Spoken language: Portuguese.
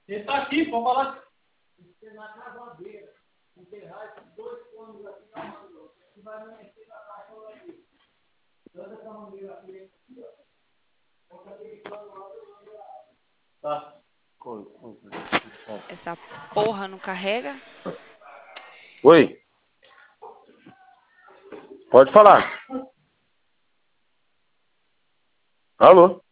Ele tá aqui, vamos falar. Você na cavadeira, enterrar esses dois conos aqui na manga. Você vai amanhecer na caixa aqui. Toda essa mangueira aqui, ó. Bota aquele cano lá. Tá. Essa porra não carrega? Oi. Pode falar. Alô?